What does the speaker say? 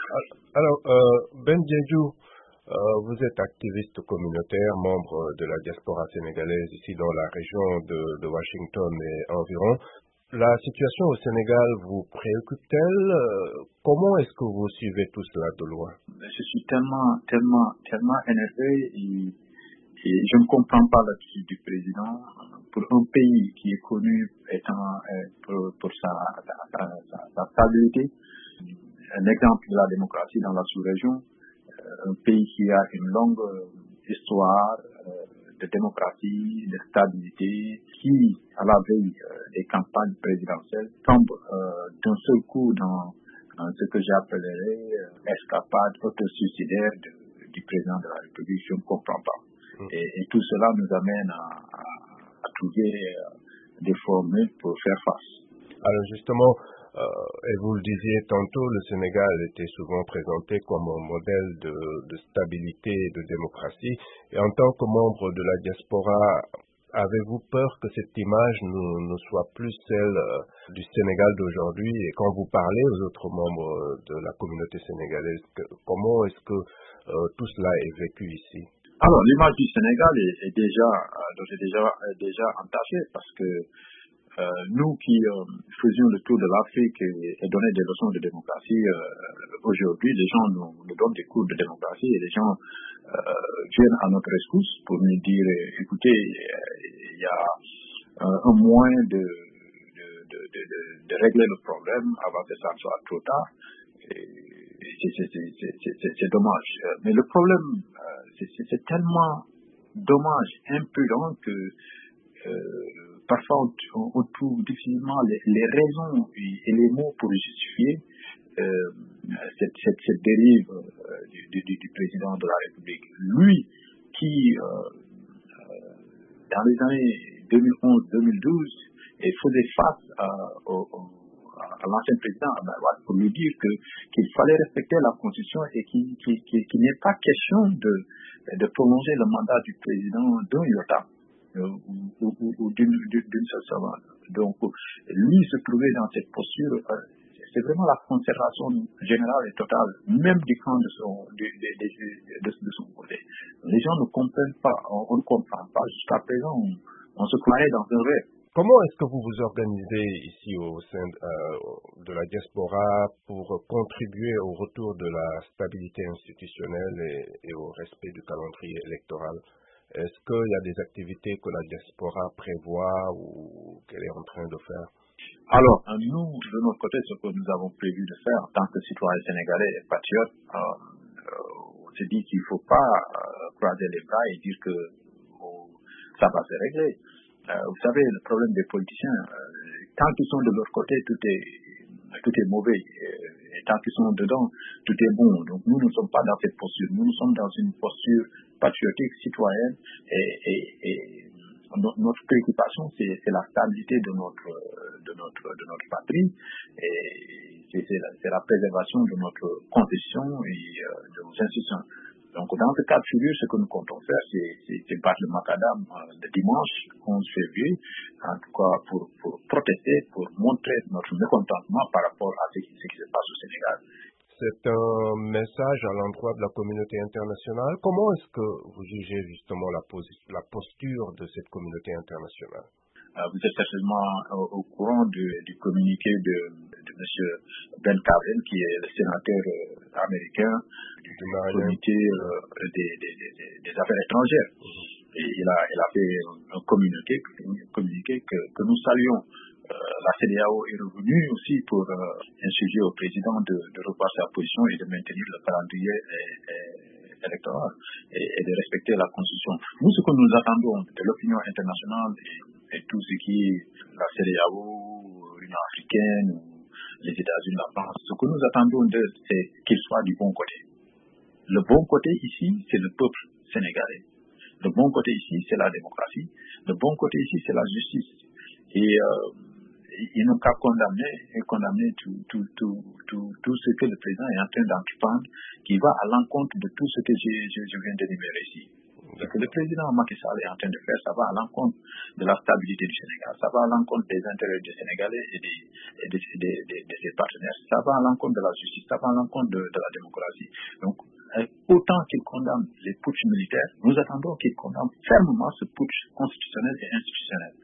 Alors, Ben Diédhiou, vous êtes activiste communautaire, membre de la diaspora sénégalaise ici dans la région de Washington et environ. La situation au Sénégal vous préoccupe-t-elle? Comment est-ce que vous suivez tout cela de loin? Je suis tellement énervé et je ne comprends pas l'attitude du président. Pour un pays qui est connu pour sa stabilité, un exemple de la démocratie dans la sous-région, un pays qui a une longue histoire de démocratie, de stabilité, qui, à la veille des campagnes présidentielles, tombe d'un seul coup dans ce que j'appellerais l'escapade autosuicidaire du président de la République. Je ne comprends pas. Et tout cela nous amène à trouver des formules pour faire face. Alors justement, et vous le disiez tantôt, le Sénégal était souvent présenté comme un modèle de stabilité et de démocratie. Et en tant que membre de la diaspora, avez-vous peur que cette image ne soit plus celle du Sénégal d'aujourd'hui? Et quand vous parlez aux autres membres de la communauté sénégalaise, comment est-ce que tout cela est vécu ici? Alors, l'image du Sénégal est déjà entachée parce que nous qui faisions le tour de l'Afrique et donnaient des leçons de démocratie, aujourd'hui, les gens nous donnent des cours de démocratie et les gens viennent à notre rescousse pour nous dire, écoutez, il y a un moyen de régler le problème avant que ça soit trop tard. C'est dommage. Mais le problème, c'est tellement dommage, impudent que parfois on trouve difficilement les raisons et les mots pour justifier cette dérive du président de la République. Lui qui, dans les années 2011-2012, faisait face à l'ancien président pour lui dire qu'il fallait respecter la Constitution et qu'il n'est pas question de prolonger le mandat du président d'un iota ou d'une seule seconde. Donc, lui se trouver dans cette posture, c'est vraiment la conservation générale et totale, même du camp de son côté. Les gens ne comprennent pas, on ne comprend pas. Jusqu'à présent, on se croirait dans un rêve. Comment est-ce que vous vous organisez ici au sein de la diaspora pour contribuer au retour de la stabilité institutionnelle et au respect du calendrier électoral? Est-ce qu'il y a des activités que la diaspora prévoit ou qu'elle est en train de faire? Alors, nous, de notre côté, ce que nous avons prévu de faire en tant que citoyens sénégalais et patriotes, on se dit qu'il ne faut pas croiser les bras et dire que ça va se régler. Vous savez, le problème des politiciens, tant qu'ils sont de l'autre côté, tout est mauvais. Et tant qu'ils sont dedans, tout est bon. Donc nous ne sommes pas dans cette posture. Nous sommes dans une posture patriotique, citoyenne. Et notre préoccupation, c'est la stabilité de notre patrie. Et c'est la préservation de notre constitution et de nos institutions. Donc, dans ce cas de figure, ce que nous comptons faire, c'est battre le macadam le dimanche 11 février, en tout cas pour protester, pour montrer notre mécontentement par rapport à ce qui se passe au Sénégal. C'est un message à l'endroit de la communauté internationale. Comment est-ce que vous jugez justement la posture de cette communauté internationale? Vous êtes certainement au courant du communiqué de M. Ben Cardin, qui est le sénateur américain du comité des affaires étrangères. Et il a fait un communiqué que nous saluons. La CEDEAO est revenue aussi pour insuger au président de revoir sa position et de maintenir le calendrier électoral et de respecter la Constitution. Nous, ce que nous attendons de l'opinion internationale et tout ce qui est la CEDEAO, l'Union africaine, les États-Unis, la France, ce que nous attendons d'eux, c'est qu'ils soient du bon côté. Le bon côté ici, c'est le peuple sénégalais. Le bon côté ici, c'est la démocratie. Le bon côté ici, c'est la justice. Et ils n'ont qu'à condamner tout ce que le président est en train d'entreprendre, qui va à l'encontre de tout ce que je viens d'énumérer ici. Ce que le président Macky Sall est en train de faire, ça va à l'encontre de la stabilité du Sénégal, ça va à l'encontre des intérêts des Sénégalais et de ses partenaires, ça va à l'encontre de la justice, ça va à l'encontre de la démocratie. Donc, autant qu'il condamne les putschs militaires, nous attendons qu'il condamne fermement ce putsch constitutionnel et institutionnel.